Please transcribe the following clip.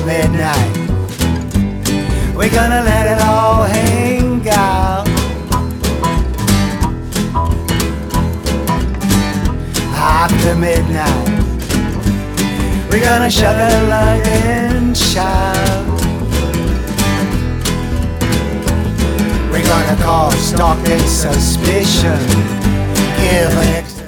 midnight. We're gonna let it all hang out. After midnight, we're gonna shut the light and shout. We're gonna cause stalking suspicion, give an